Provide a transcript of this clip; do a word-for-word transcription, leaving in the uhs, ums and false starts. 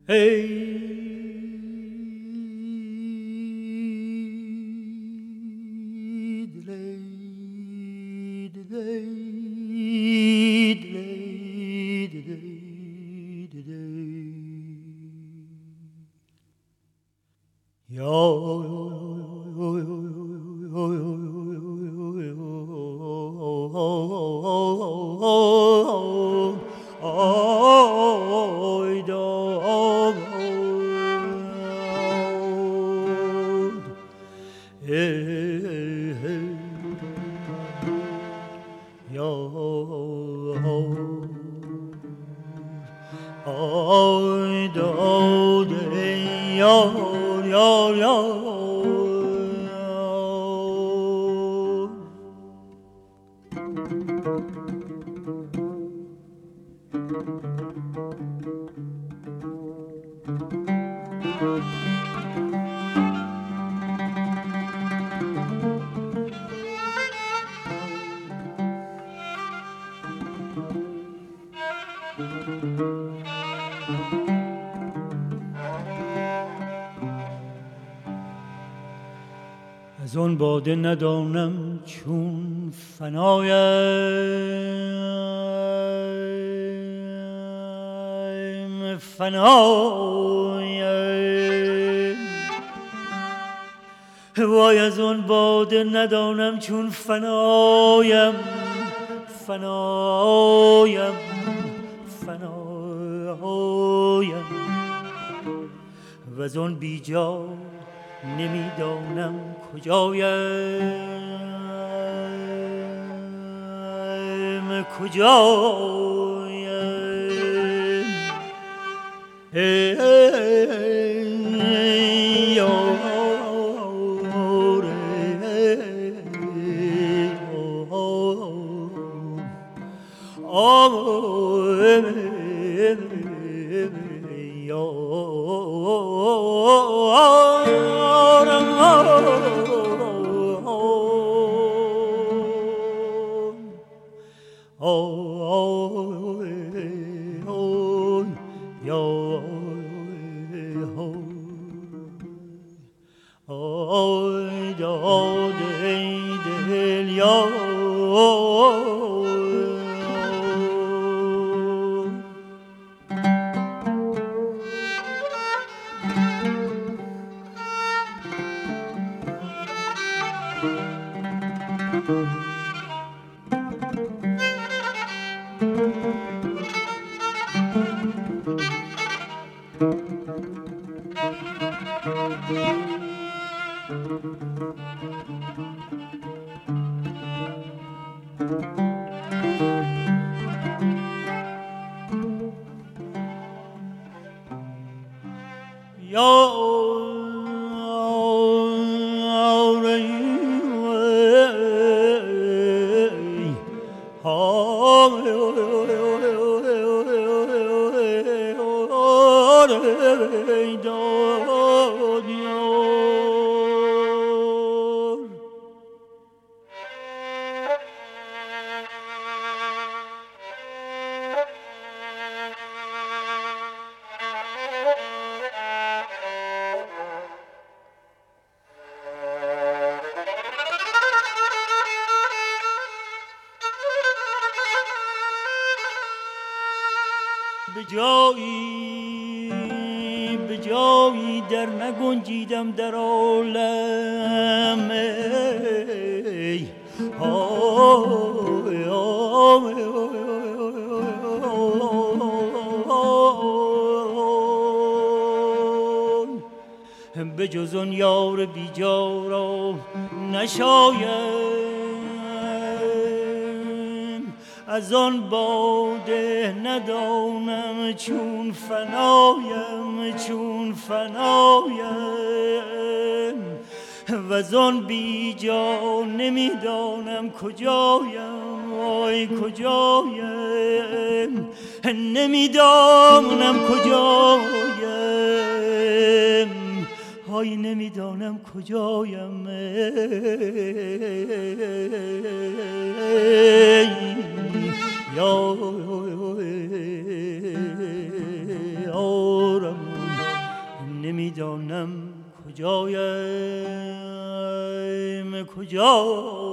از آن باده ندانم چون فنایم فنایم وای از آن باده ندانم چون فنایم فنایم فنایم و از آن بیجا نمیدانم کجایم کجایم ای به جایی به جایی در نگنجیدم در عالم ای آی آی به جز آن یار بیجا را نشایم از آن باده ندانم چون فنایم چون فنایم و از آن بیجا نمیدانم کجایم وای کجایم نمیدانم کجایم های نمیدانم کجایم یا آرم نمیدانم کجایم کجا